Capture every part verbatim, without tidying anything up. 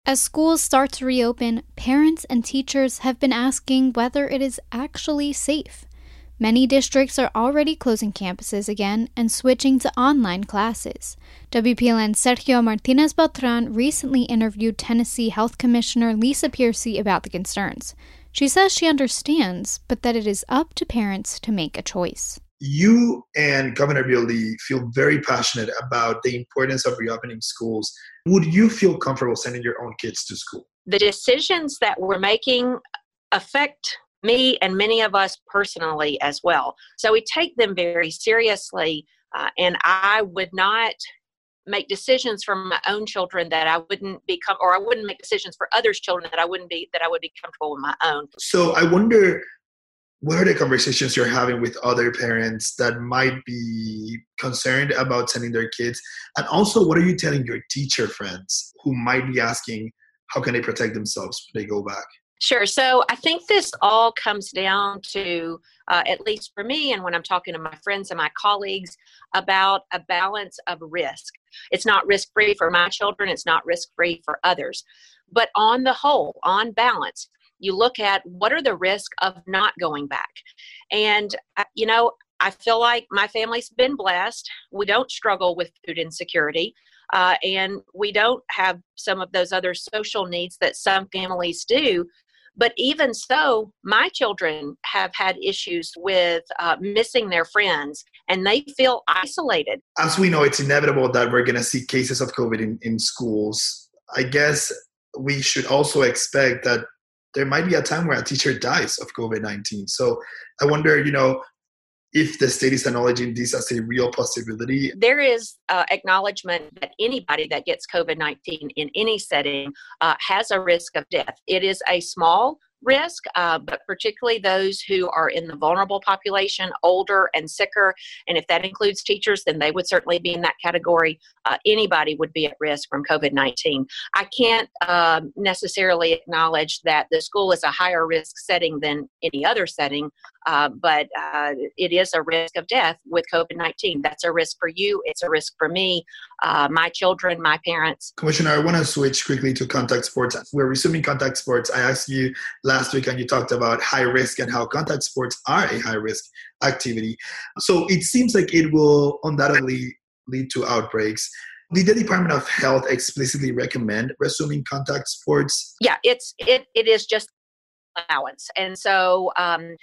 As schools start to reopen, parents and teachers have been asking whether it is actually safe. Many districts are already closing campuses again and switching to online classes. W P L N's Sergio Martinez Beltran recently interviewed Tennessee Health Commissioner Lisa Piercy about the concerns. She says she understands, but that it is up to parents to make a choice. You and Governor Bill Lee feel very passionate about the importance of reopening schools. Would you feel comfortable sending your own kids to school? The decisions that we're making affect me and many of us personally as well. So we take them very seriously, uh, and I would not make decisions for my own children that I wouldn't be com- or I wouldn't make decisions for others' children that I wouldn't be that I would be comfortable with my own. So I wonder, what are the conversations you're having with other parents that might be concerned about sending their kids? And also, what are you telling your teacher friends who might be asking, how can they protect themselves when they go back? Sure. So I think this all comes down to, uh, at least for me, and when I'm talking to my friends and my colleagues, about a balance of risk. It's not risk-free for my children. It's not risk-free for others. But on the whole, on balance, you look at what are the risks of not going back. And, you know, I feel like my family's been blessed. We don't struggle with food insecurity. Uh, and we don't have some of those other social needs that some families do. But even so, my children have had issues with uh, missing their friends, and they feel isolated. As we know, it's inevitable that we're going to see cases of COVID in, in schools. I guess we should also expect that there might be a time where a teacher dies of COVID nineteen. So I wonder, you know, if the state is acknowledging this as a real possibility. There is uh, acknowledgement that anybody that gets COVID nineteen in any setting uh, has a risk of death. It is a small risk, uh, but particularly those who are in the vulnerable population, older and sicker. And if that includes teachers, then they would certainly be in that category. Uh, anybody would be at risk from COVID nineteen. I can't uh, necessarily acknowledge that the school is a higher risk setting than any other setting, uh, but uh, it is a risk of death with COVID nineteen. That's a risk for you. It's a risk for me, uh, my children, my parents. Commissioner, I want to switch quickly to contact sports. We're resuming contact sports. I asked you last week and you talked about high risk and how contact sports are a high risk activity. So it seems like it will undoubtedly lead to outbreaks. Did the Department of Health explicitly recommend resuming contact sports? Yeah, it's it it is just allowance. And so um,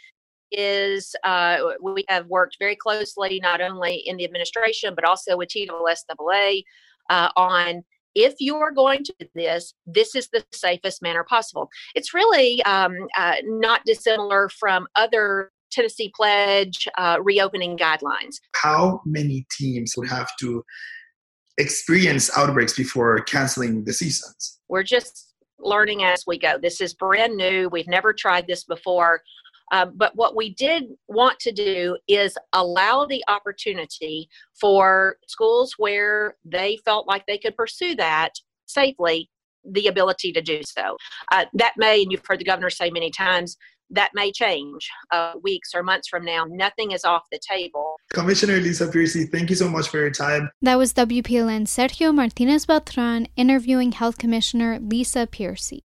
is uh, we have worked very closely, not only in the administration, but also with T S A A uh, on if you're going to do this, this is the safest manner possible. It's really um, uh, not dissimilar from other Tennessee Pledge uh, reopening guidelines. How many teams would have to experience outbreaks before canceling the seasons? We're just learning as we go. This is brand new. We've never tried this before. Uh, but what we did want to do is allow the opportunity for schools where they felt like they could pursue that safely, the ability to do so. Uh, that may, and you've heard the governor say many times, that may change uh, weeks or months from now. Nothing is off the table. Commissioner Lisa Piercy, thank you so much for your time. That was W P L N's Sergio Martinez Beltran interviewing Health Commissioner Lisa Piercy.